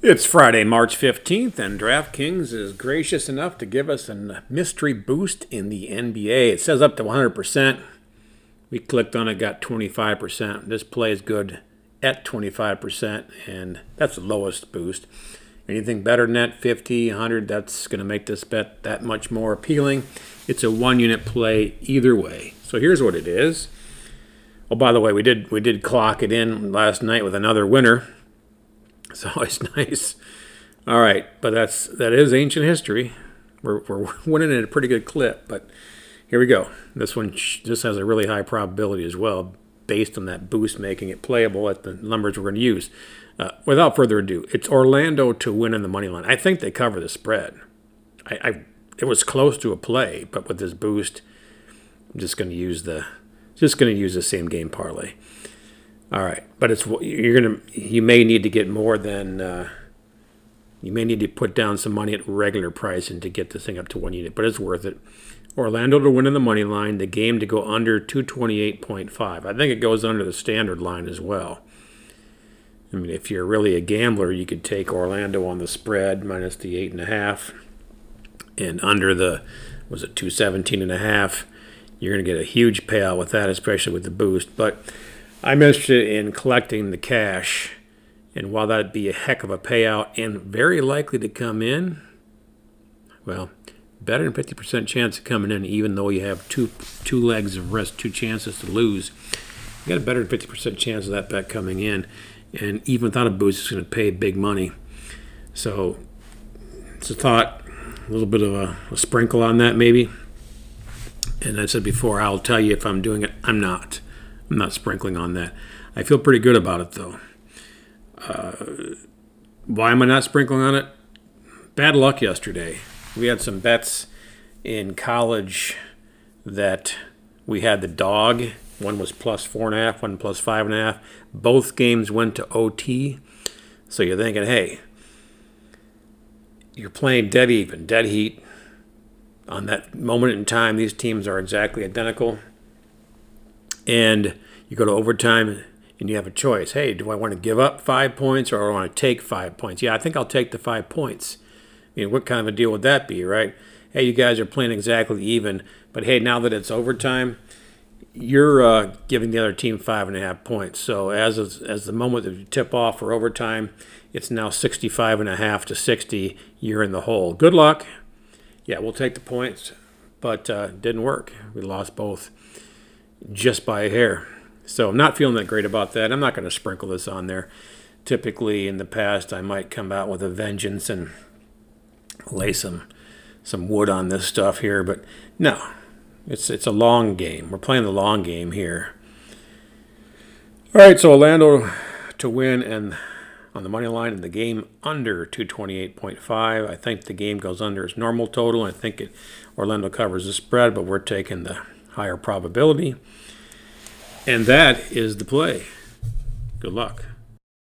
It's Friday, March 15th, and DraftKings is gracious enough to give us a mystery boost in the NBA. It says up to 100%. We clicked on it, got 25%. This play is good at 25%, and that's the lowest boost. Anything better than that, 50, 100, that's going to make this bet that much more appealing. It's a one-unit play either way. So here's what it is. Oh, by the way, we did clock it in last night with another winner. It's always nice. All right, but that is ancient history. We're winning at a pretty good clip, but here we go. This one just has a really high probability as well, based on that boost making it playable at the numbers we're going to use. Without further ado, it's Orlando to win in the money line. I think they cover the spread. It was close to a play, but with this boost, I'm just going to use the same game parlay. All right, but you may need to get more than you may need to put down some money at regular pricing to get this thing up to 1 unit, but it's worth it. Orlando to win in the money line, the game to go under 228.5. I think it goes under the standard line as well. I mean, if you're really a gambler, you could take Orlando on the spread minus the 8.5, and under the 217.5. You're going to get a huge payout with that, especially with the boost, but I'm interested in collecting the cash, and while that'd be a heck of a payout and very likely to come in, well, better than 50% chance of coming in, even though you have two legs of risk, two chances to lose. You got a better than 50% chance of that bet coming in, and even without a boost, it's going to pay big money. So it's a thought, a little bit of a sprinkle on that maybe. And I said before, I'll tell you if I'm doing it. I'm not sprinkling on that. I feel pretty good about it, though. Why am I not sprinkling on it? Bad luck yesterday. We had some bets in college that we had the dog. One was plus 4.5, one plus 5.5. Both games went to OT. So you're thinking, hey, you're playing dead even, dead heat. On that moment in time, these teams are exactly identical. And you go to overtime and you have a choice. Hey, do I want to give up 5 points or do I want to take 5 points? Yeah, I think I'll take the 5 points. I mean, what kind of a deal would that be, right? Hey, you guys are playing exactly even, but hey, now that it's overtime, you're giving the other team 5.5 points. So as the moment that you tip off for overtime, it's now 65.5 to 60. You're in the hole. Good luck. Yeah, we'll take the points, but didn't work. We lost both just by a hair. So I'm not feeling that great about that. I'm not going to sprinkle this on there. Typically in the past, I might come out with a vengeance and lay some wood on this stuff here, but no, it's a long game. We're playing the long game here. All right, so Orlando to win and on the money line and the game under 228.5. I think the game goes under its normal total. I think Orlando covers the spread, but we're taking the higher probability. And that is the play. Good luck.